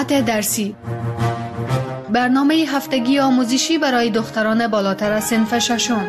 مطالعات درسی، برنامه هفتگی آموزشی برای دختران بالاتر از صنف ششم.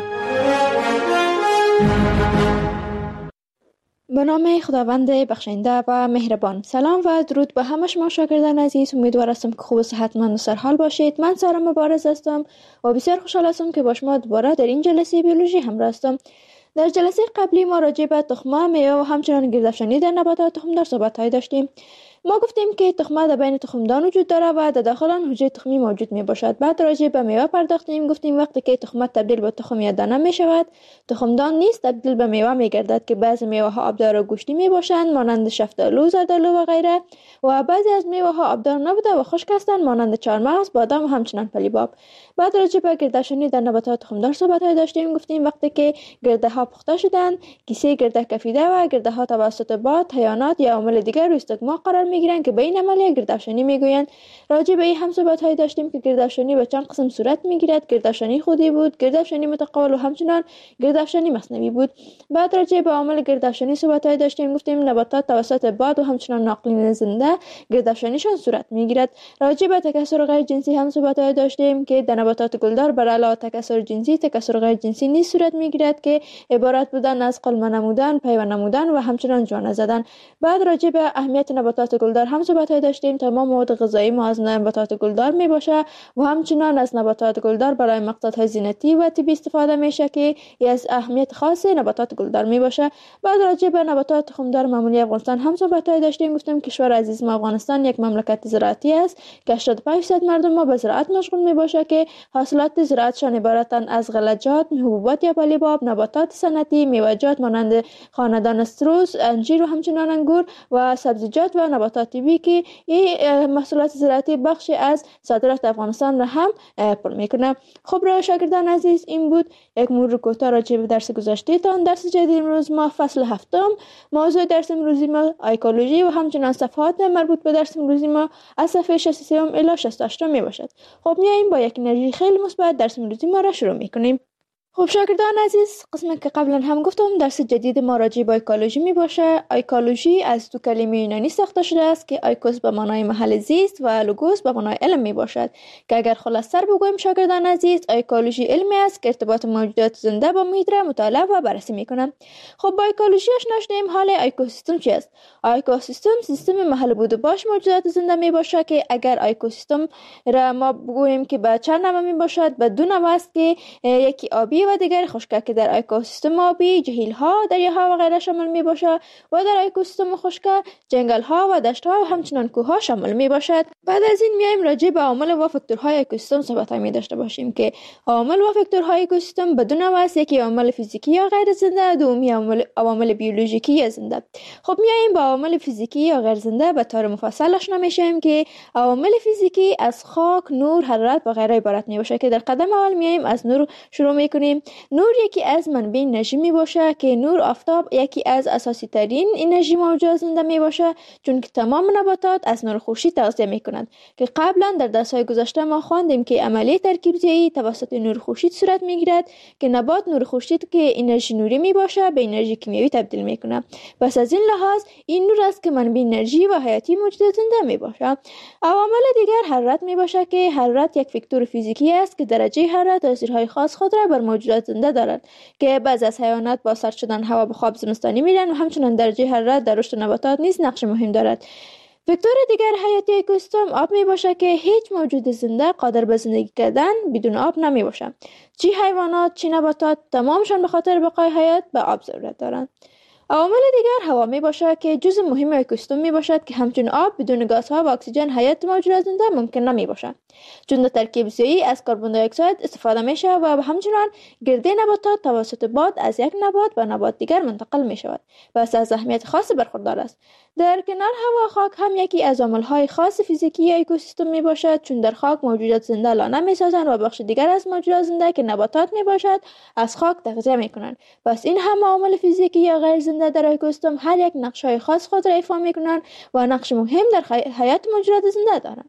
به نام خداوند بخشنده و مهربان. سلام و درود به همه شما شاگردان عزیز. امیدوار هستم که خوب و صحتمند و سرحال باشید. من سارا مبارز هستم و بسیار خوشحال هستم که با شما دوباره در این جلسه بیولوژی همراه هستم. در جلسه قبلی ما راجع به تخمه، میوه و همچنین گردافشانی در نباتات تخمدار صحبت‌های داشتیم. ما گفتیم که تخمه در بین تخمدان وجود داره و در داخل آن حجره تخمی موجود می باشد. بعد راجع به میوه پرداختیم. گفتیم وقتی که تخمه تبدیل به تخم یا دانه می شود، تخمدان نیز تبدیل به میوه می گردد که بعضی میوه ها آبدار و گوشتی می باشند مانند شفتالو، زردالو و غیره، و بعضی از میوه ها آبدار نبوده و خشک هستند مانند چهارمغز، بادام و همچنین پلیباب. بعد راجع به گردافشانی در نباتات تخمدار صحبت داشتیم. گفتیم وقتی که گرده ها پخته شدند، کیسه گرده کفیده و گرده ها توسط باد، حیوانات یا عوامل دیگر روی استکما قرار میگیرند که به این عملیه گردافشانی میگویند. راجع به این هم صحبت‌های داشتیم که گردافشانی به چند قسم صورت میگیرد. گردافشانی خودی بود، گردافشانی متقابل و همچنین گردافشانی مصنوعی بود. بعد راجع به عوامل گردافشانی صحبت‌های داشتیم. گفتیم نباتات توسط باد و همچنین ناقلین زنده گردافشانیشان صورت میگیرد. راجع به تکثر غیر جنسی هم صحبت‌های داشتیم که در نباتات گلدار بر علاوه تکثر جنسی، تکثر غیر جنسی نیز صورت میگیرد که عبارت بودن از قلمه نمودن، پیوند نمودن و همچنین جوانه زدن. بعد راجع به اهمیت نباتات گلدار هم صحبت‌های داشتیم. تمام مواد غذایی ما از نباتات گلدار میباشه و همچنین از نباتات گلدار برای مقصدهای زینتی و طبی استفاده میشه که از اهمیت خاص نباتات گلدار میباشه. بعد راجع به نباتات تخمدار معمولی افغانستان هم صحبت‌های داشتیم. گفتیم کشور عزیز ما افغانستان یک مملکت زراعتی است که 85% مردم ما به زراعت مشغول میباشه که حاصلات زراعتشان عبارتند از غلجات، حبوبات یا پلیباب، نباتات صنعتی، میوه‌جات مانند خاندان سروس، انجیر و همچنین انگور و سبزیجات و نباتات طبی که این محصولات زراعتی بخشی از صادرات افغانستان را هم پر میکنه. خب را شاگردان عزیز، این بود یک مرور کوتاه راجع به درس گذشته تان. درس جدید امروز ما فصل هفتم، موضوع درس امروزی ما ایکولوژی و همچنین صفحات مربوط به درس امروزی ما از صفحه 63 الی 68 می باشد. خب میایم با یک انرژی خیلی مثبت درس امروزی ما را شروع میکنیم. خب شاگردان عزیز، قسمی که قبلا هم گفتم درس جدید ما راجع به ایکولوژی می باشه. ایکولوژی از دو کلمه یونانی ساخته شده است که ایکوس به معنای محل زیست و لوگوس به معنای علم می باشد که اگر خلاص‌تر بگوییم شاگردان عزیز، ایکولوژی علمی است که ارتباط موجودات زنده با محیط را مطالعه و بررسی میکنه. خب با ایکولوژی آشنا شدیم. حال اکوسیستم چی است؟ اکوسیستم سیستم محل بود و باش موجودات زنده می باشه که اگر اکوسیستم را ما بگوییم که به چند نوع می باشد، به دو نوع است که یکی آبی و دیگر خشک که در اکوسیستم آبی جهیل ها، دریاها و غیره شامل می باشد و در اکوسیستم خشک جنگل ها و دشت ها و همچنین کوه ها شامل می باشد. بعد از این میایم راجع به عوامل و فاکتورهای اکوسیستم صحبت می داشته باشیم که عوامل و فاکتورهای اکوسیستم به دو نوع است، یکی عوامل فیزیکی یا غیر زنده، دومی عوامل بیولوژیکی یا زنده. خب میایم با عوامل فیزیکی یا غیر زنده به طور مفصل آشنا میشیم که عوامل فیزیکی از خاک، نور، حرارت و غیره عبارت می باشه که در قدم اول میایم از نور شروع میکنیم. نور یکی از منبع انرژی می باشه که نور آفتاب یکی از اساسی ترین انرژی موجود زنده می باشه، چون که تمام نباتات از نور خورشید تغذیه می کنند که قبلا در درس‌های گذشته ما خواندیم که عملیه ترکیب‌زایی توسط نور خورشید صورت می گیرد که نبات نور خورشید که انرژی نوری می باشه به انرژی کیمیایی تبدیل می کنه. پس از این لحاظ این نور است که منبع انرژی و حیاتی موجود زنده می باشه. عوامل دیگر حرارت می باشه که حرارت یک فاکتور فیزیکی است که درجه حرارت تاثیرهای خاص خود را بر موجودات زنده دارد که بعضی از حیوانات با سرد شدن هوا به خواب زمستانی میرن و همچنین درجه حرارت در رشد نباتات نیز نقش مهم دارد. فاکتور دیگر حیاتی اکوسیستم آب می باشه که هیچ موجود زنده قادر به زندگی کردن بدون آب نمی باشه. چه حیوانات چه نباتات تمامشان به خاطر بقای حیات به آب ضرورت دارند. عوامل دیگر هوا می باشه که جزء مهم اکوسیستم می باشد که همچون آب بدون گازها و اکسیژن حیات موجودات زنده ممکن نمی باشه، چون در ترکیب زایی از کربن دی اکساید استفاده میشه و همچنین گرده نباتات توسط باد از یک نبات به نبات دیگر منتقل می شود و از اهمیت خاصی برخوردار است. در کنار هوا، خاک هم یکی از عامل‌های خاص فیزیکی اکوسیستم می باشد، چون در خاک موجودات زنده لانه می سازند و بخش دیگر از موجودات زنده که نباتات می باشد از خاک تغذیه می کنند. پس این هم عامل فیزیکی یا غیر زنده در اکوسیستم هر یک نقش‌های خاص خود را ایفا می کنند و نقش مهم در حیات موجودات زنده دارند.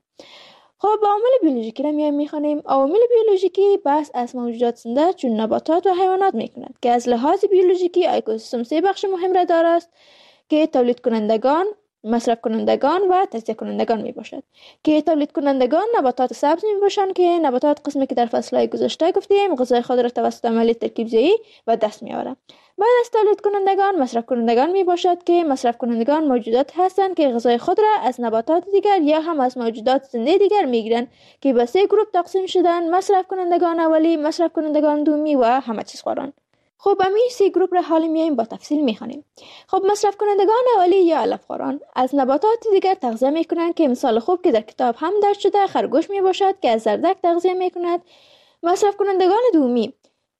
خب با عوامل بیولوژیکی را میخوانیم. عوامل بیولوژیکی بحث از موجودات زنده چون نباتات و حیوانات میکنند که از لحاظ بیولوژیکی اکوسیستم سه بخش مهم را دارد که تولید کنندگان، مصرف کنندگان و تجزیه کنندگان می باشد که تولید کنندگان نباتات سبز می باشند که نباتات قسمی که در فصلهای گذشته گفتیم غذای خود را توسط عملیات ترکیب‌زایی و دست می آورند. بعد از تولید کنندگان مصرف کنندگان می باشد که مصرف کنندگان موجودات هستند که غذای خود را از نباتات دیگر یا هم از موجودات زنده دیگر می گیرند که به 3 گروه تقسیم شدند: مصرف کنندگان اولی، مصرف کنندگان دومی و همه چیز خواران. خب همین 3 گروه را حالا میایم با تفصیل میخوانیم. خب مصرف کنندگان اولی یا علفخواران از نباتات دیگر تغذیه میکنند که مثال خوب که در کتاب هم درج شده خرگوش می باشد که از زردک تغذیه میکند. مصرف کنندگان دومی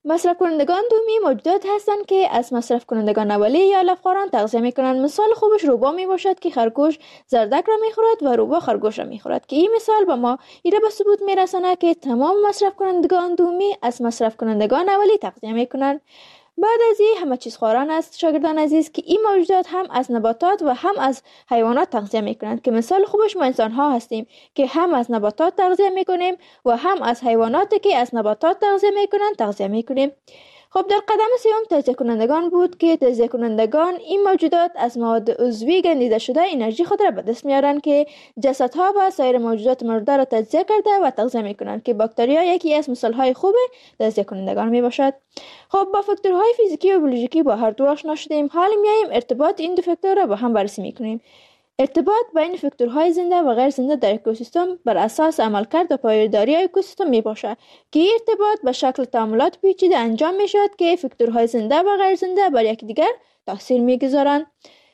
موجودات هستند که از مصرف کنندگان اولی یا علفخواران تغذیه میکنند. مثال خوبش روبا می باشد که خرگوش زردک را میخورد و روبا خرگوش را میخورد که این مثال با ما ایره به ثبوت میرساند که تمام مصرف کنندگان دومی از مصرف کنندگان اولی تغذیه میکنند. بعد از این همه چیز خواران است شاگردان عزیز که این موجودات هم از نباتات و هم از حیوانات تغذیه میکنند که مثال خوبش ما انسان ها هستیم که هم از نباتات تغذیه میکنیم و هم از حیواناتی که از نباتات تغذیه میکنند تغذیه میکنیم. خب در قدم سوم تجزیه کنندگان بود که تجزیه کنندگان این موجودات از مواد عضوی گندیده شده انرژی خود را به دست میارند که جسدها و سایر موجودات مرده را تجزیه کرده و تغذیه میکنند که باکتریا یکی از مثالهای خوب تجزیه کنندگان میباشد. خب با فاکتورهای فیزیکی و بیولوژیکی با هر دو آشنا شدیم. حالا میایم ارتباط این دو فاکتور را با هم بررسی میکنیم. ارتباط بین فاکتورهای زنده و غیر زنده در اکوسیستم بر اساس عملکرد و پایداری اکوسیستم می باشد که این ارتباط به شکل تعاملات پیچیده انجام می شود که فاکتورهای زنده و غیر زنده بر یکدیگر تاثیر می گذارند.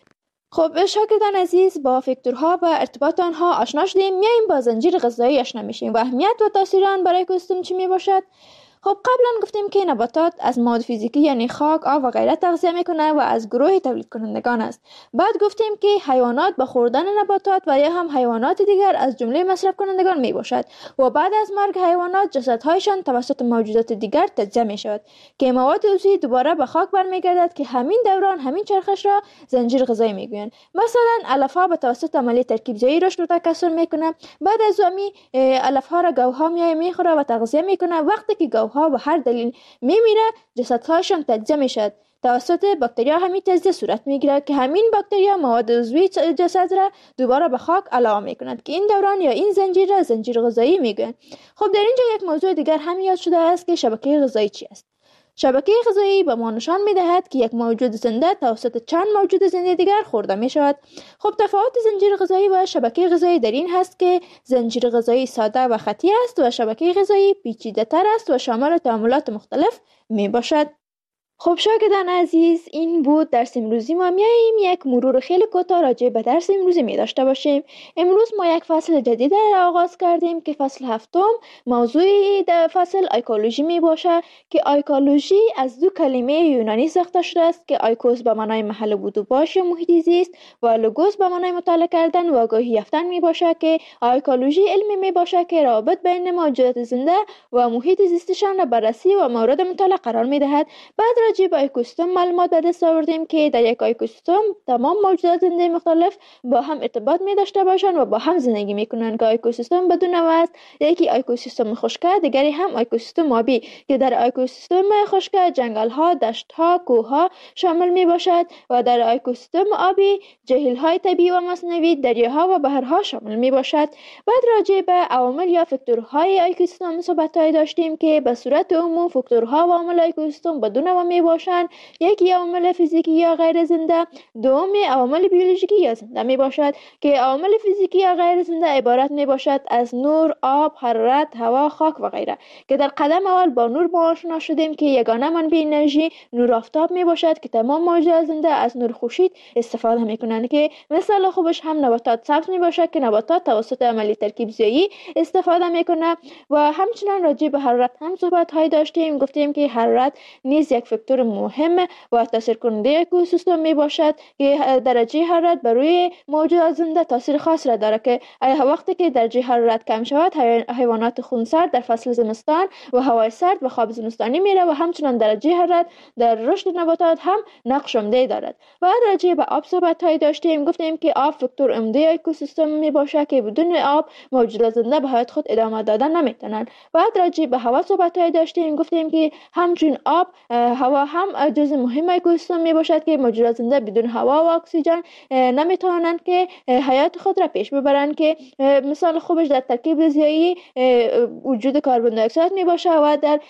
خب شاگردان عزیز با فاکتورها و ارتباط آنها آشنا شدیم. میایم با زنجیر غذایی آشنا میشیم و اهمیت و تاثیر آن برای اکوسیستم چی می باشد. خب قبلا گفتیم که نباتات از مواد فیزیکی یعنی خاک، آب و غیره تغذیه میکنه و از گروه تولید کنندگان است. بعد گفتیم که حیوانات با خوردن نباتات و یا هم حیوانات دیگر از جمله مصرف کنندگان می باشد و بعد از مرگ حیوانات جسدهایشان توسط موجودات دیگر تجزیه می شود که مواد عضوی دوباره به خاک برمیگردد که همین دوران همین چرخش را زنجیر غذایی میگویند. مثلا علفها به توسط عملیه ترکیب‌زایی رشد و تکثر میکنه. بعد از همین علفها را گوها میخوره و تغذیه میکنه. وقتی که گوها به هر دلیل میمیره جسدهایشان تجزیه میشد. توسط باکتریا همین تجزیه صورت میگیرد که همین باکتریا مواد عضوی جسد را دوباره به خاک علاوه میکنند که این دوران یا این زنجیر را زنجیر غذایی میگویند. خب در اینجا یک موضوع دیگر هم یاد شده است که شبکه غذایی چی است. شبکه غذایی به ما نشان میدهد که یک موجود زنده توسط چند موجود زنده دیگر خورده می شود. خب تفاوت زنجیر غذایی و شبکه غذایی در این هست که زنجیر غذایی ساده و خطی است و شبکه غذایی پیچیده تر است و شامل تعاملات مختلف می باشد. خب شاگردان عزیز این بود درس امروزی ما. میاییم یک مرور خیلی کوتاه راجع به درس امروزی می داشته باشیم. امروز ما یک فصل جدید را آغاز کردیم که فصل هفتم. موضوع در فصل ایکولوژی می باشه که ایکولوژی از دو کلمه یونانی ساخته شده است که ایکوس به معنای محل بود و باش یا محیط زیست و لوگوس به معنای مطالعه کردن و آگاهی یافتن می باشه که ایکولوژی علمی می باشه که روابط بین موجودات زنده و محیط زیستشان را بررسی و مورد مطالعه قرار می دهد. بعد راجع به اکوسیستم معلومات به دست آوردیم که در یک اکوسیستم تمام موجودات زنده مختلف با هم ارتباط می داشته باشند و با هم زندگی می کنند که اکوسیستم بدون نوع است. یکی اکوسیستم خشک، دیگری هم اکوسیستم آبی که در اکوسیستم خشک جنگل ها، دشت ها، کوه ها شامل می باشد و در اکوسیستم آبی جهیل های طبیعی و مصنوعی، دریاها و بحرها شامل می باشد. بعد راجع به عوامل یا فاکتورهای اکوسیستم صحبت داشتیم که به صورت عموم فاکتورها و عوامل اکوسیستم بدون نوع می باشند. یکی عوامل فیزیکی یا غیر زنده، دومی عوامل بیولوژیکی یا زنده می باشد که عوامل فیزیکی یا غیر زنده عبارت می باشد از نور، آب، حرارت، هوا، خاک و غیره که در قدم اول با نور آشنا شدیم که یگانه منبع انرژی نور آفتاب می باشد که تمام موجودات زنده از نور خورشید استفاده می کنند که مثال خوبش هم نباتات سبز می باشد که نباتات توسط عملیه ترکیب‌زایی استفاده می کنه و همچنان راجع به حرارت هم صحبت های داشتیم. گفتیم که حرارت نیز یک فاکتور مهم و تاثیرکننده اکوسیستم می باشد که درجه حرارت بر روی موجودات زنده تاثیر خاص را دارد که وقتی که درجه حرارت کم شود حیوانات خونسرد در فصل زمستان و هوای سرد و خواب زمستانی میره و همچنان درجه حرارت در رشد نباتات هم نقش عمده دارد. بعد راجع به آب صحبت های داشتیم. گفتیم که آب فاکتور عمده اکوسیستم می باشد که بدون آب موجودات زنده به حیات خود ادامه دادن نمیتونن. بعد راجع به هوا صحبت های داشتیم. گفتیم که همچون آب هوا و هم جزء مهم اکوسیستم می باشد که موجودات زنده بدون هوا و اکسیژن نمیتوانند که حیات خود را پیش ببرند، که مثال خوبش در ترکیب ریزیایی وجود کربن دی اکساید می باشه و در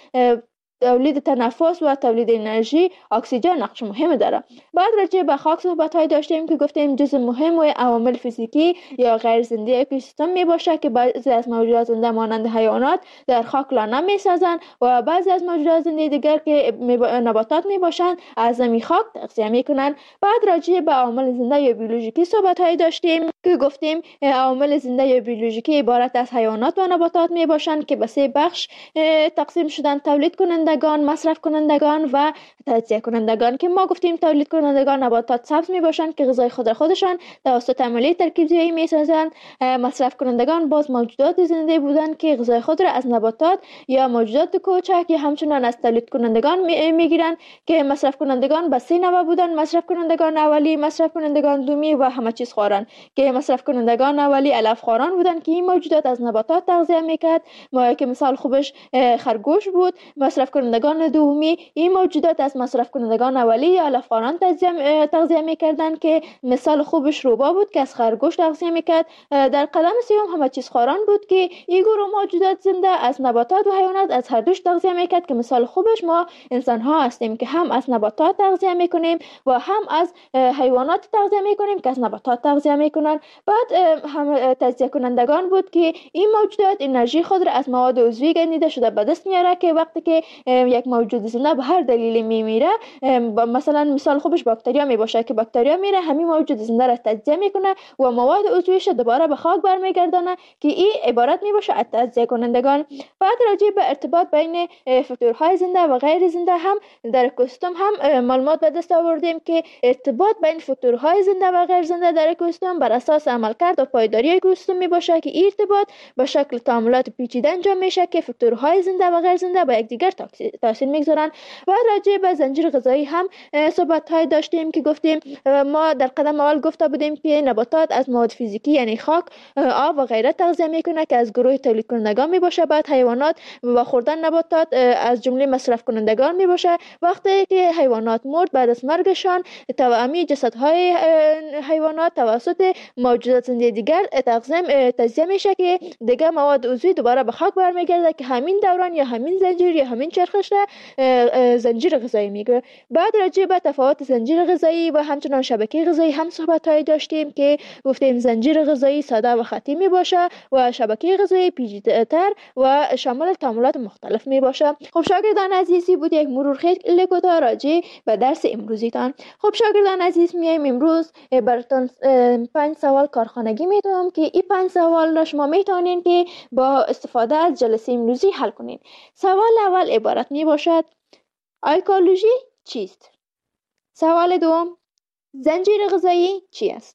تولید تنفس و تولید انرژی اکسیژن نقش مهم داره. بعد راجع به خاک صحبت‌های داشتیم که گفتیم جزء مهم و عوامل فیزیکی یا غیر زنده اکوسیستم می باشه که بعضی از موجودات زنده مانند حیوانات در خاک لانه می سازند و بعضی از موجودات زنده دیگر که نباتات می باشند از زمین خاک تغذیه می کنند. بعد راجع به عوامل زنده یا بیولوژیکی صحبت‌های داشتیم که گفتیم عوامل زنده یا بیولوژیکی عبارت از حیوانات و نباتات می باشند که به 3 بخش تقسیم شدن: تولید کنندگان، مصرف کنندگان و تجزیه کنندگان. که ما گفتیم تولید کنندگان نباتات سبز می باشند که غذای خود را خودشان توسط عملیه ترکیب‌ریزی می سازند. مصرف کنندگان باز موجودات زنده بودند که غذای خود را از نباتات یا موجودات کوچک یا همچنان از تولید کنندگان می گیرند که مصرف کنندگان به 3 نوع بودند: مصرف کنندگان اولی، مصرف کنندگان دومی و همه چیز خواران. که مصرف کنندگان اولی علف خواران بودند که این موجودات از نباتات تغذیه میکرد، که مثال خوبش خرگوش بود. مصرف کنندگان دومی این موجودات از مصرف کنندگان اولی یا علف خواران تغذیه میکردند که مثال خوبش روبا بود که از خرگوش تغذیه میکرد. در قدم سوم همه چیز خواران بود که این گروه موجودات زنده از نباتات و حیوانات از هر دوش تغذیه میکرد که مثال خوبش ما انسان ها هستیم که هم از نباتات تغذیه میکنیم و هم از حیوانات تغذیه میکنیم که از نباتات تغذیه میکنن. بعد هم تجزیه کنندگان بود که این موجودات انرژی خود را از مواد عضوی گندیده شده به دست میاره که وقتی که یک موجود زنده به هر دلیلی میمیره، مثلا مثال خوبش باکتریا می باشه که باکتریا میره همین موجود زنده را تجزیه میکنه و مواد عضویش دوباره به خاک برمیگردانه که این عبارت می باشه از تجزیه کنندگان. بعد راجع به ارتباط بین فاکتورهای زنده و غیر زنده هم در اکوسیستم هم معلومات به دست آوردیم که ارتباط بین فاکتورهای زنده و غیر زنده در اکوسیستم بر اساس عملکرد و پایداری اکوسیستم می باشه که این ارتباط به شکل تعاملات پیچیده انجام میشه که فاکتورهای زنده و غیر زنده با یکدیگر تاثیر میگذارن. و راجع به زنجیر غذایی هم صحبت‌های داشتیم که گفتیم ما در قدم اول گفته بودیم که نباتات از مواد فیزیکی یعنی خاک، آب و غیره تغذیه میکنه که از گروه تولید کنندگان می باشه. بعد حیوانات و خوردن نباتات از جمله مصرف کنندگان می باشه. وقتی که حیوانات مرد بعد از مرگشان توأمی جسدهای حیوانات توسط موجودات زنده دیگر تجزیه میشه که دیگه مواد عضوی دوباره به خاک برمیگرده که همین دوران یا همین زنجیر یا همین چرخش را زنجیر غذایی میگه. بعد راجع به تفاوت زنجیر غذایی و همچنان شبکه غذایی هم صحبت‌های داشتیم که گفتیم زنجیر غذایی ساده و خطی می باشه و شبکه غذایی پیچیده‌تر و شامل تعاملات مختلف می باشه. خب شاگردان عزیزی بود یک مرور خیلی کوتاه راجع به درس امروزیتان. خب شاگردان عزیز میایم امروز براتون 5 سوال کارخانگی میدم که این 5 سوال را شما میتونین که با استفاده از جلسه امروزی حل کنین. سوال اول عبارت می باشد: ایکولوژی چیست؟ سوال دوم: زنجیر غذایی چی است؟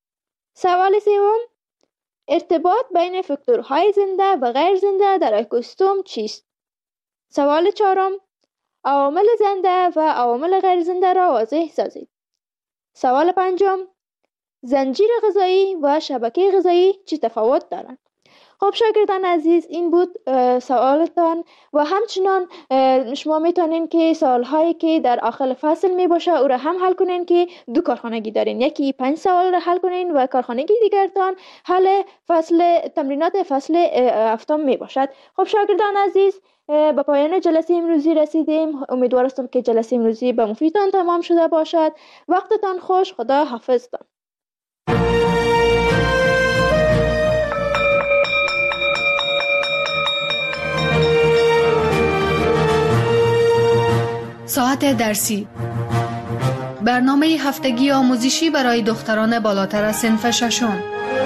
سوال سوم: ارتباط بین فاکتورهای زنده و غیر زنده در اکوسیستم چیست؟ سوال چهارم: عوامل زنده و عوامل غیر زنده را واضح سازید. سوال پنجم: زنجیر غذایی و شبکه غذایی چه تفاوت دارند؟ خب شاگردان عزیز این بود سوالتان و همچنان شما میتونین که سوالهایی که در آخر فصل می باشه او را هم حل کنین که 2 کارخانگی دارین، یکی 5 سوال را حل کنین و کارخانگی دیگرتان حل تمرینات فصل 7 می باشد. خب شاگردان عزیز به پایان جلسه امروزی رسیدیم. امیدوارم که جلسه امروزی به مفیدتان تمام شده باشد. وقتتان خوش. خدا حافظتان. ساعت درسی، برنامه هفتگی آموزشی برای دختران بالاتر از صنف ششم.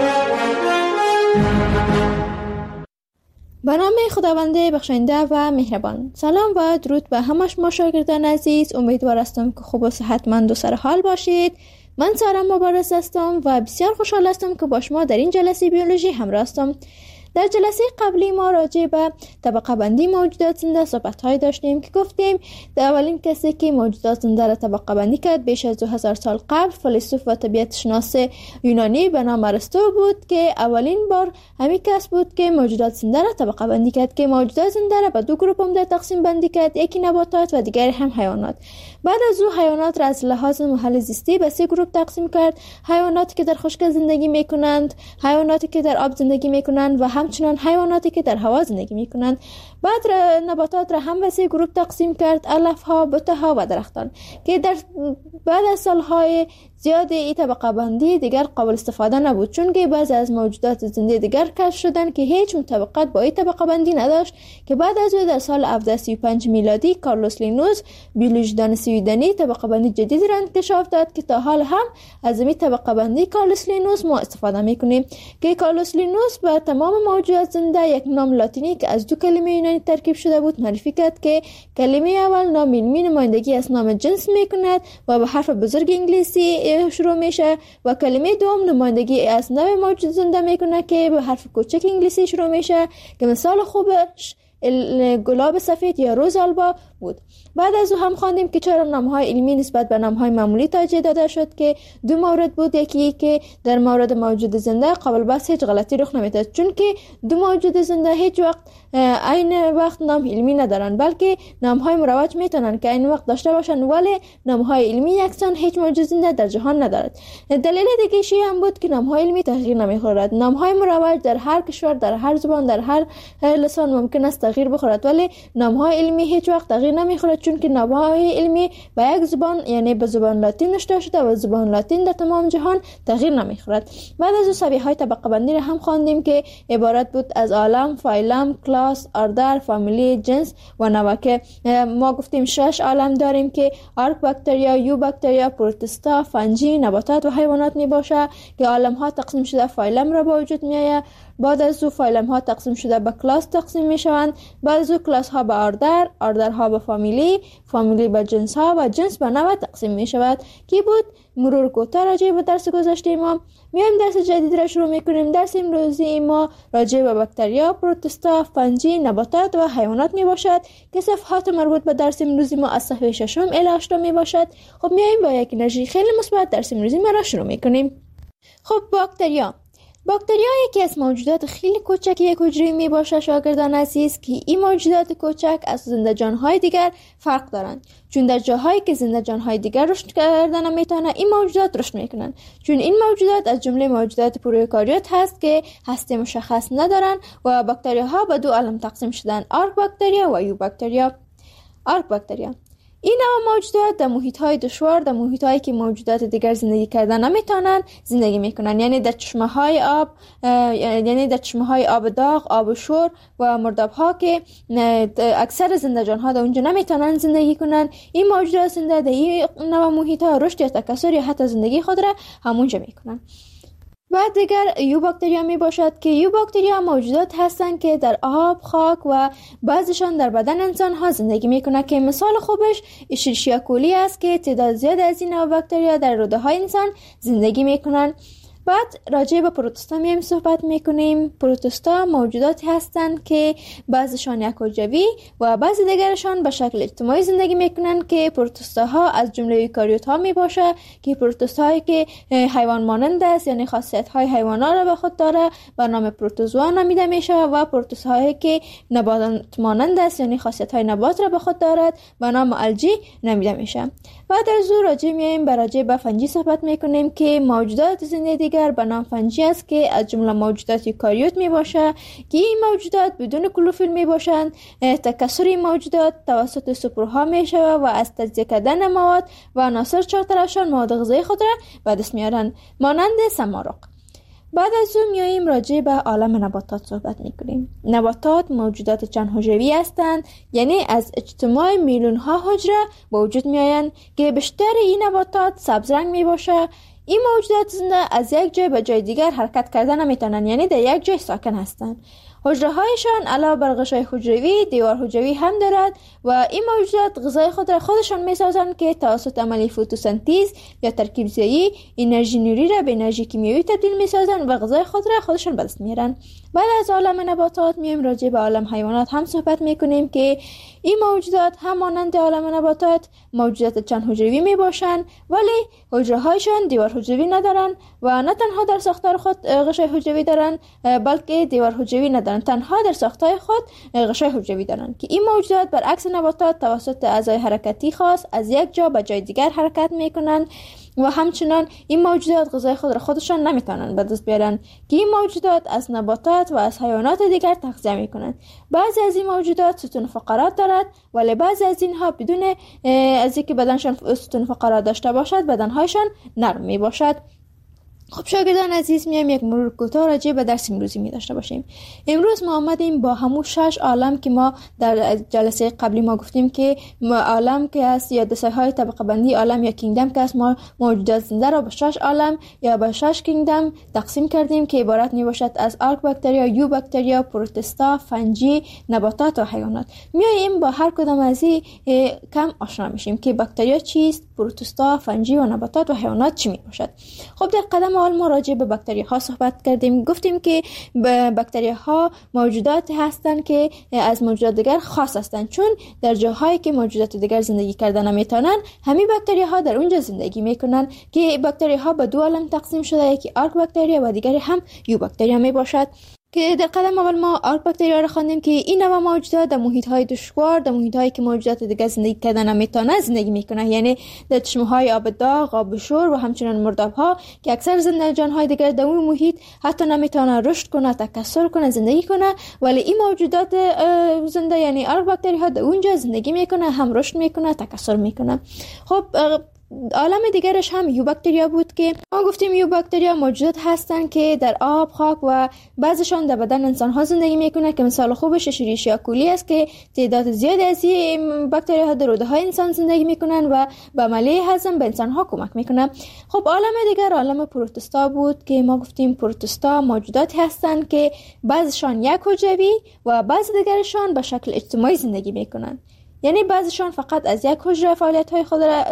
به نام خداوند بخشنده و مهربان. سلام و درود به همه شما شاگردان عزیز. امیدوار هستم که خوب و صحتمند و سرحال باشید. من سارا مبارز هستم و بسیار خوشحال هستم که با شما در این جلسه بیولوژی همراه هستم. در جلسه قبلی ما راجع به طبقه بندی موجودات زنده صحبت‌های داشتیم که گفتیم در اولین کسی که موجودات زنده را طبقه بندی کرد بیش از 2000 سال قبل فیلسوف و طبیعت شناس یونانی به نام ارسطو بود که اولین بار همین کس بود که موجودات زنده را طبقه بندی کرد که موجودات زنده را به دو گروه عمده تقسیم بندی کرد، یکی نباتات و دیگری هم حیوانات. بعد از او حیوانات را از لحاظ محل زیستی به سه گروه تقسیم کرد: حیواناتی که در خشک زندگی میکنند، حیواناتی که در آب زندگی میکنند و همچنین حیواناتی که در هوا زندگی میکنند. بعد نباتات را هم به سه گروه تقسیم کرد: علفها، بوته‌ها و درختان، که در بعد از سالهای زیاد این طبقه بندی دیگر قابل استفاده نبود، چون که بعضی از موجودات زنده دیگر کشف شدند که هیچ مطابقت با این طبقه بندی نداشت، که بعد از او در سال 1735 میلادی کارلوس لینوس بیولوژیدان سویدنی طبقه بندی جدیدی را انکشاف داد که تا حال هم از این طبقه بندی کارلوس لینوس ما استفاده میکنیم. که کارلوس لینوس به تمام موجودات زنده یک نام لاتینی که از دو کلمه یونانی ترکیب شده بود معرفی کرد که کلمه اول نام علمی نمایندگی از نام جنس میکند و به حرف بزرگ انگلیسی شروع میشه و کلمه دوم نمایندگی از نوع موجود زنده میکنه که به حرف کوچک انگلیسی شروع میشه که مثال خوبش گلاب سفید یا روز آلبا بود. بعد از او هم خواندیم که چرا نامهای علمی نسبت به نامهای معمولی توجیه داده شد که دو مورد بود: یکی که در مورد موجود زنده قابل بحث هیچ غلطی رخ نمیداد، چون که دو موجود زنده هیچ وقت عین وقت نام علمی ندارن، بلکه نامهای مروج میتونن که عین وقت داشته باشن، ولی نامهای علمی یکسان هیچ موجود زنده در جهان ندارد. دلیل دیگه شی هم بود که نامهای علمی تغییر نمیخورد. نامهای مروج در هر کشور، در هر زبان، در هر لسان ممکن است تغییر بخورد، ولی نامهای علمی هیچ وقت تغییر نمیخورد، چون که نامهای علمی به یک زبان یعنی به زبان لاتین نوشته شده و زبان لاتین در تمام جهان تغییر نمیخورد. بعد از او شبیه‌های طبقه بندی را هم خواندیم که عبارت بود از عالم، فایلم، کلاس، اردر، فامیلی، جنس و نوع، که ما گفتیم 6 عالم داریم که آرک باکتریا، یو باکتریا، پروتوستا، فنجی، نباتات و حیوانات می باشه که عالم ها تقسیم شده فایلم را با وجود می آید. بعد از او فایلم ها تقسیم شده به کلاس تقسیم می شوند. بعد از او کلاس ها به اردر، اردر ها به فامیلی، فامیلی به جنس ها و جنس به نوع تقسیم می شود. کی بود مرور کوتاه راجع به درس گذشته ما. میایم درس جدید را شروع میکنیم. درس امروزی ما راجع به باکتریا، پروتوستا، فنجی، نباتات و حیوانات می باشد که صفحات مربوط به درس امروزی ما از صفحه 6 الی 8 می باشد. خب میایم با یک انرژی خیلی مثبت درس امروزی ما را شروع میکنیم. خب باکتریا یکی از موجودات خیلی کوچک یک حجره می باشه شاگردان عزیز، که این موجودات کوچک از زنده جانهای دیگر فرق دارند، چون در جاهایی که زنده جانهای دیگر رشد کردن نمیتونه این موجودات رشد میکنن، چون این موجودات از جمله موجودات پروکاریوت هست که هسته مشخص ندارن و باکتریاها به دو عالم تقسیم شدن: آرک باکتریا و یو باکتریا. آرک باکتریا این نوع موجودات در محیط‌های دشوار، در محیط‌هایی که موجودات دیگر زندگی کردن نمیتونن زندگی میکنن، یعنی در چشمه‌های آب، یعنی در چشمه‌های آب داغ، آب شور و مرداب‌ها که اکثر زنده جان‌ها در اونجا نمیتونن زندگی کنن. این موجودات زنده در این نوع محیط‌ها رشد یا تکثر یا حتی زندگی خود را همونجا میکنن. بعد دیگر یو باکتریا می باشد که یو باکتریا موجودات هستند که در آب، خاک و بعضیشان در بدن انسان ها زندگی می کنند، که مثال خوبش اشریشیا کولی است که تعداد زیاد از این نوع باکتریا در روده های انسان زندگی می کنند. بعد راجع به پروتوستا میایم صحبت میکنیم. پروتوستا موجوداتی هستند که بعضیشان یک حجروی و بعضی دیگرشان به شکل اجتماعی زندگی میکنند، که پروتوستاها از جمله ایوکاریوت ها میباشه که پروتوستاهایی که حیوان مانند است، یعنی خاصیت های حیوانات را به خود داره به نام پروتوزوا نامیده میشه، و پروتوستاهایی که نبات مانند است، یعنی خاصیت های نبات را به خود دارد به نام الژی نامیده میشه. بعد از او راجع به فنجی صحبت میکنیم که موجودات زنده دیگر به نام فنجی است که از جمله موجودات یوکاریوت می باشه، که این موجودات بدون کلوروفیل می باشند. تکثر این موجودات توسط سپرها می شود و از تجزیه کردن مواد و عناصر چهارطرفشان مواد غذایی خود را به دست میارند، مانند سمارق. بعد از اون میاییم راجع به عالم نباتات صحبت میکنیم. نباتات موجودات چند حجروی هستند، یعنی از اجتماع میلیون ها حجره به وجود میآیند که بیشتر این نباتات سبز رنگ می باشه. این موجودات زنده از یک جای به جای دیگر حرکت کردن نمیتونن، یعنی در یک جای ساکن هستند. حجره‌هایشان علاوه بر غشای حجروی دیوار حجروی هم دارد و این موجودات غذای خود را خودشان می‌سازند که توسط عملیه فتوسنتز یا ترکیب زایی انرژی نوری را به انرژی کیمیایی تبدیل می‌سازند و غذای خود را خودشان به دست می‌آورند. بعد از عالم نباتات میایم راجع به عالم حیوانات هم صحبت می‌کنیم که این موجودات هم مانند عالم نباتات موجودات چند حجروی میباشند، ولی حجره‌هایشان دیوار حجروی ندارند و نه تنها در ساختار خود غشای حجروی دارند بلکه دیوار حجروی ندارند، تنها در ساختار خود غشای حجروی دارند که این موجودات برعکس نباتات توسط اعضای حرکتی خاص از یک جا به جای دیگر حرکت میکنند و همچنان این موجودات غذای خود را خودشان نمیتونند به دست بیارن که این موجودات از نباتات و از حیوانات دیگر تغذیه میکنند. بعضی از این موجودات ستون فقرات دارد ولی بعضی از اینها بدون از اینکه بدنشان ستون فقرات داشته باشد بدنهایشان نرم می باشد. خب شاگردان عزیز، میایم یک مرور کوتاه راجع به درس امروزی می داشته باشیم. امروز ما آمدیم با همون 6 عالم که ما در جلسه قبلی ما گفتیم که عالم که است یا دسته‌های طبقه بندی عالم یا کینگدم که است، ما موجودات زنده را به 6 عالم یا به 6 کینگدم تقسیم کردیم که عبارت می باشد از آرک باکتریا، یو باکتریا، پروتستا، فنجی، نباتات و حیوانات. میایم با هر کدام از این کم آشنا میشیم که باکتریا چیست، پروتستا، فنجی و نباتات و حیوانات چی می باشد. خب در قدم اول ما راجع به باکتریاها صحبت کردیم. گفتیم که باکتریاها موجودات هستند که از موجودات دیگر خاص هستند، چون در جاهایی که موجودات دیگر زندگی کردن نمیتونن همین باکتریاها در اونجا زندگی میکنن که باکتریاها به 2 عالم تقسیم شده، یکی آرک باکتریا و دیگری هم یو باکتریا می باشد که در قدم اول ما آرک باکتریا را خواندیم که این نوع موجودات در محیط‌های دشوار، در محیط‌هایی که موجودات دیگر زندگی کردن نمیتونن زندگی میکنن، یعنی در چشمه‌های آب داغ، آب شور و همچنین مرداب‌ها که اکثر زنده جان‌های دیگر در اون محیط حتی نمیتونن رشد کنه، تکثر کنه، زندگی کنه، ولی این موجودات زنده یعنی آرک باکتریاها در اونجا زندگی میکنه، هم رشد میکنه، تکثر میکنه. خب عالم دیگرش هم یو باکتریا بود که ما گفتیم یو باکتریا موجودات هستند که در آب، خاک و بعضشان در بدن انسان ها زندگی میکنه که مثال خوبش اشریشیا کولی است که تعداد زیادی از این باکتریا ها در روده های انسان زندگی میکنن و به عملیه هضم به انسان ها کمک میکنن. خب عالم دیگر عالم پروتستا بود که ما گفتیم پروتستا موجودات هستند که بعضشان یک حجروی و بعض دیگرشان به شکل اجتماعی زندگی میکنن، یعنی بعضیشان فقط از یک حجره فعالیت‌های خود را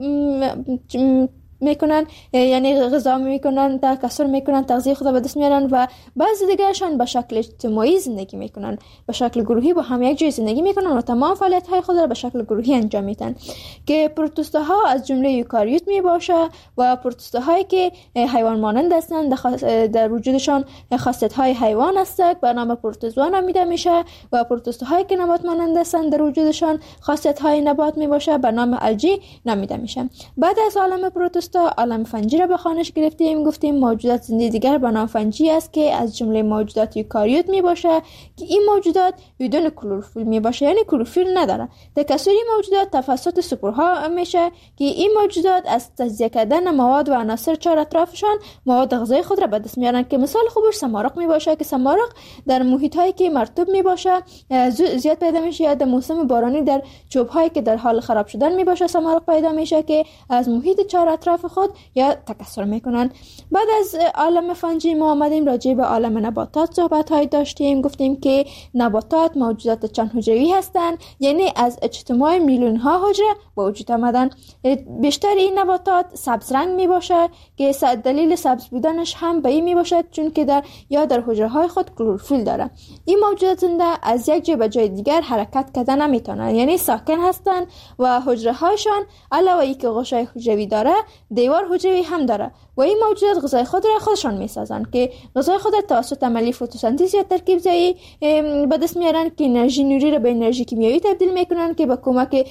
میکنن، یعنی غذا میکنن، تکثر میکنن، تغذیه خود را به دست میارن و بعضی دیگرشان به شکل اجتماعی زندگی میکنن، به شکل گروهی با هم یک جای زندگی میکنن و تمام فعالیت‌های خود را به شکل گروهی انجام میدن که پروتوستاها از جمله یوکاریوت میباشه و پروتوستاهایی که حیوان مانند هستند در وجودشان خاصیت‌های حیوان هستند به نام پروتوزوا نامیده میشه و پروتوستاهایی که نبات مانند هستند در وجودشان خاصیت‌های نبات میباشه به نام الژی نامیده میشه. بعد از عالم پروتوستا عالم فنجی را به خوانش گرفتیم. گفتیم موجودات زنده دیگر به نام فنجی است که از جمله موجودات یوکاریوت می باشه که این موجودات بدون کلروفیل می باشه، یعنی کلروفیل نداره. تکثر موجودات توسط سپورها میشه که این موجودات از تجزیه کردن مواد و عناصر چهار اطرافشان مواد غذایی خود را به دست میارن که مثال خوبش سمارق می باشه که سمارق در محیط هایی که مرطوب می باشه زیاد پیدا میشه، یا در موسم بارانی در چوب هایی که در حال خراب شدن می باشه سمارق پیدا میشه که از محیط چهار اطراف خود یا تکثر میکنن. بعد از عالم فنجی ما آمدیم راجع به عالم نباتات صحبت های داشتیم. گفتیم که نباتات موجودات چند حجروی هستند، یعنی از اجتماع میلیون ها حجره به وجود آمدن. بیشتر این نباتات سبز رنگ می باشه که دلیل سبز بودنش هم به این می باشد چون که در حجره های خود کلروفیل داره. این موجودات زنده از یک جای به جای دیگر حرکت کردن نمیتونن، یعنی ساکن هستند و حجره هایشان علاوه اینکه غشای حجروی داره دیوار حجروی هم داره و این موجودات غذای خود را خودشان میسازن که غذای خود را توسط عملیه فتوسنتز یا ترکیب زایی به دست میارن که انرژی نوری را به انرژی کیمیایی تبدیل میکنن که با کمک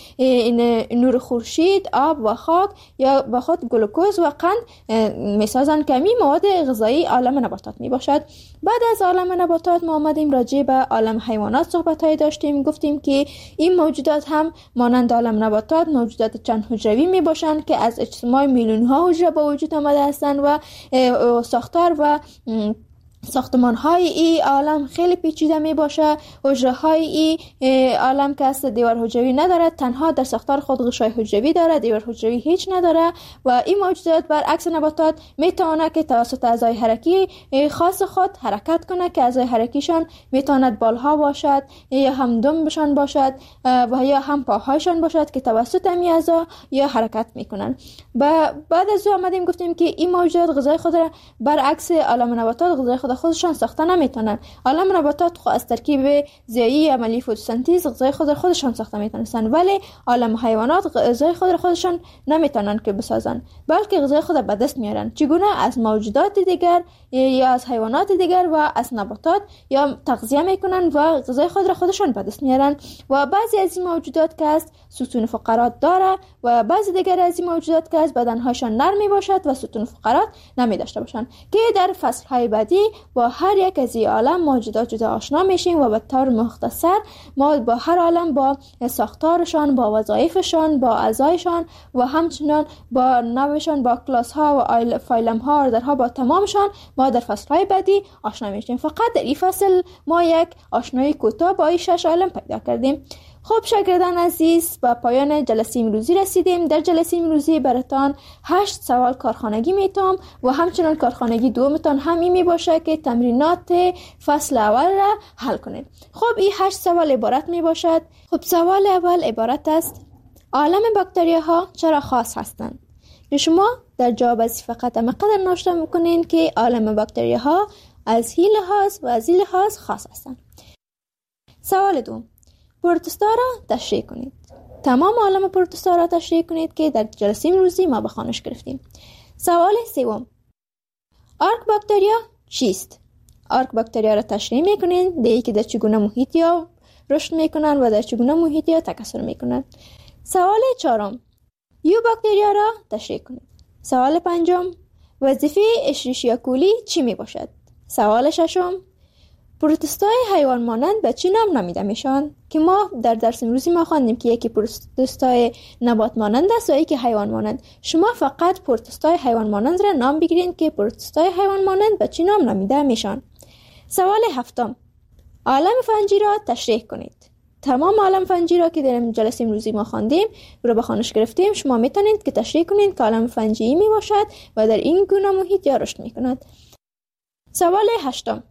نور خورشید، آب و خاک یا با خود گلوکوز و قند میسازن که این مواد غذایی عالم نباتات میباشد. بعد از عالم نباتات ما آمدیم راجع به عالم حیوانات صحبت های داشتیم. گفتیم که این موجودات هم مانند عالم نباتات موجودات چند حجروی میباشن که از اجتماع میلیون ها حجره به وجود آمده هستند و ساختار و ساختمان های این عالم خیلی پیچیده می باشه. حجره های این عالم که است دیوار حجروی نداره، تنها در ساختار خود غشای حجروی داره، دیوار حجروی هیچ نداره. و این موجودات برعکس نباتات می تواند که توسط اعضای حرکی خاص خود حرکت کنه که اعضای حرکیشان می تواند بالها باشد یا هم دمبشان باشد و یا هم پاهایشان باشد که توسط این اعضا یا حرکت میکنن. بعد از او آمدیم گفتیم که این موجودات غذای خود را برعکس عالم نباتات غذای خودشان ساخته نمیتونن. عالم نباتات از ترکیب ضیایی عملی فتوسنتز غذای خودشان ساخته میتونن، ولی عالم حیوانات غذای خودشان نمیتونن که بسازن، بلکه غذای خود به دست میارن. چگونه؟ از موجودات دیگر یا از حیوانات دیگر و از نباتات یا تغذیه میکنن و غذای خودشان به دست میارن. و بعضی از این موجودات که است ستون فقرات داره و بعضی دیگر از این موجودات که است بدنهاشان نرم میباشد و ستون فقرات نمی داشته باشند، که در فصلهای بعدی با هر یک از این عالم موجودات جدا آشنا میشیم و به طور مختصر ما با هر عالم با ساختارشان، با وظایفشان، با اعضایشان و همچنان با نوعشان، با کلاس ها و فایلم ها و درها با تمامشان ما در فصلهای بعدی آشنا میشیم. فقط در این فصل ما یک آشنایی کوتاه با این 6 عالم پیدا کردیم. خب شاگردان عزیز، به پایان جلسه امروزی رسیدیم. در جلسه امروزی براتان 8 سوال کارخانگی میتام و همچنان کارخانگی دومتان هم این می باشه که تمرینات فصل اول را حل کنید. خب این 8 سوال عبارت می باشد. خب سوال اول عبارت است: عالم باکتریاها چرا خاص هستند؟ شما در جواب از فقط مقدر نوشته میکنین که عالم باکتریاها از این لحاظ و از این لحاظ خاص هستند. سوال دوم: پروتوستا را تشریح کنید. تمام عالم پروتوستا را تشریح کنید که در جلسه امروزی ما به خوانش گرفتیم. سوال سوم: آرک باکتریا چیست؟ آرک باکتریا را تشریح میکنید، دیگه که در چگونه محیطی ها رشد میکنن و در چگونه محیطی ها تکثر میکنن. سوال چهارم: یو باکتریا را تشریح کنید. سوال پنجم: وظیفه اشریشیا کولی چی می باشد؟ سوال ششم: پروتوستای حیوان مانند به چی نام نامیده میشن؟ که ما در درس امروزی ما خواندیم که یکی پروتوستای نبات مانند است و یکی حیوان مانند. شما فقط پروتوستای حیوان مانند را نام بگیرید که پروتوستای حیوان مانند به چی نام نامیده میشن. سوال هفتم: عالم فنجی را تشریح کنید. تمام عالم فنجی را که در جلسه امروزی ما خواندیم رو به خوانش گرفتیم، شما میتونید که تشریح کنید که عالم فنجی می باشد و در این گونه محیط یا رشد میکند. سوال هشتم: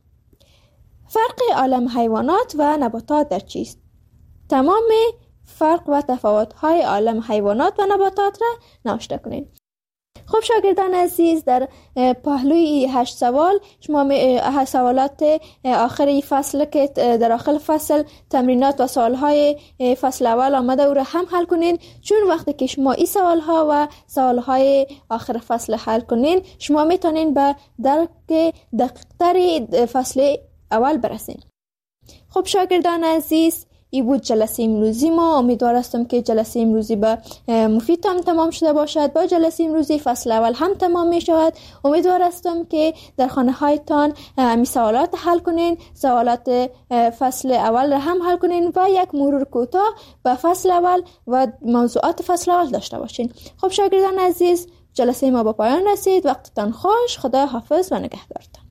فرق عالم حیوانات و نباتات در چیست؟ تمام فرق و تفاوت‌های عالم حیوانات و نباتات را نوشته کنید. خب شاگردان عزیز، در پهلوی 8 سوال شما سوالات آخری فصل که در آخر فصل تمرینات و سوالهای فصل اول آمده او را هم حل کنین، چون وقتی که شما این سوالها و سوالهای آخر فصل حل کنین شما میتونین به درک دقیق‌تر فصل اول برسین. خب شاگردان عزیز، این بود جلسه امروزی ما. امیدوار هستم که جلسه امروزی به مفید هم تمام شده باشد. با جلسه امروزی فصل اول هم تمام می شود. امیدوار هستم که در خانه هایتان می سوالات حل کنین، سوالات فصل اول را هم حل کنین و یک مرور کوتاه به فصل اول و موضوعات فصل اول داشته باشین. خب شاگردان عزیز، جلسه ما به پایان رسید. وقتتان خوش. خدا حافظ و نگهدارتان.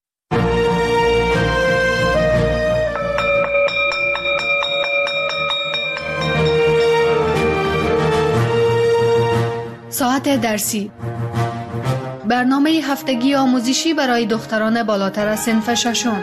ساعت درسی، برنامه هفتگی آموزشی برای دختران بالاتر از صنف ششم.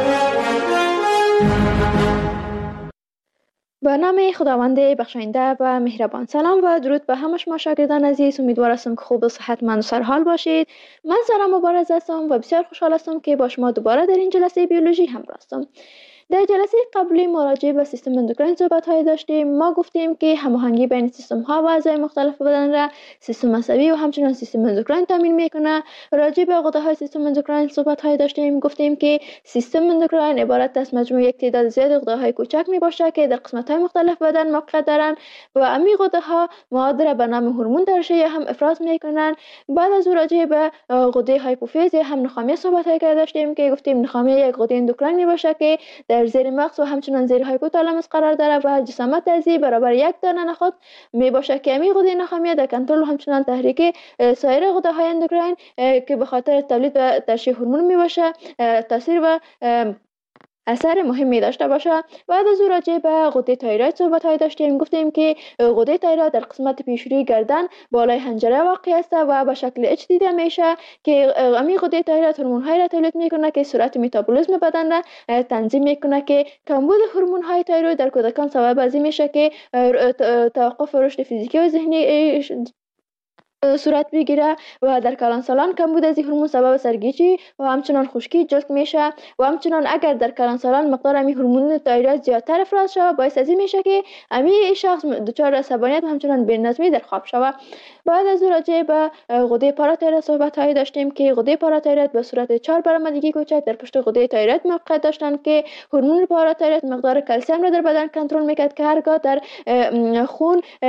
به نام خداوند بخشاینده و مهربان. سلام و درود به همه شما شاگردان عزیز. امیدوار هستم که خوب و صحتمند و سرحال باشید. من سارا مبارز هستم و بسیار خوشحال هستم که با شما دوباره در این جلسه بیولوژی همراه هستم. در جلسه قبلی ما راجع به سیستم اندوکراین صحبت‌های داشتیم. ما گفتیم که هماهنگی بین سیستم‌ها و اعضای مختلف بدن را سیستم عصبی و همچنین سیستم اندوکراین تامین می‌کنه. راجع به غده‌های سیستم اندوکراین صحبت‌های داشتیم. گفتیم که سیستم اندوکراین عبارت از مجموعه یک تعداد زیاد غده‌های کوچک میباشه که در قسمت‌های مختلف بدن موقعیت دارن و امی غده‌ها مواد را به نام هورمون درشه یا هم افراز می‌کنن. بعد از اون راجع به غده هایپوفیز یا هم نخامیه صحبت‌های داشتیم که گفتیم نخامیه یک غده اندوکراین میباشه که در در زیر مغز و همچنان زیر هایپوتالاموس قرار داره و جسامت ازی برابر 1 دانه نخود می باشه که امی غده نخامیه در کنترل و همچنان تحریک سایر غده های اندوکراین که به خاطر تولید و ترشیح هورمون می باشه تاثیر و اثر مهمی داشته باشه. بعد از او راجع به غده تایروید صحبت های داشتیم. گفتیم که غده تایروید در قسمت پیشروی گردن بالای حنجره واقع است و به شکل اچ دیده میشه که امی غده تایروید هورمون های را تولید میکنه که سرعت متابولیسم بدن را تنظیم میکنه که کمبود هورمون های تایروید در کودکان سبب از این میشه که توقف رشد فیزیکی و ذهنی صورت بگیره و در کلانسالان کمبود از هورمون سبب سرگیجی و همچنان خشکی جلد میشه و همچنان اگر در کلانسالان مقدار امی هورمون تایروید زیادتر افراز شود باعث از این میشه که امی شخص دچار عصبانیت و همچنان بی‌نظمی در خواب شود. بعد از او راجع به غده پاراتایروید صحبت هایی داشتیم که غده پاراتایروید به صورت 4 برآمدگی کوچک در پشت غده تایروید موقعیت داشتند که هورمون پاراتایروید مقدار کلسیم را در بدن کنترل میکرد که هرگاه در خون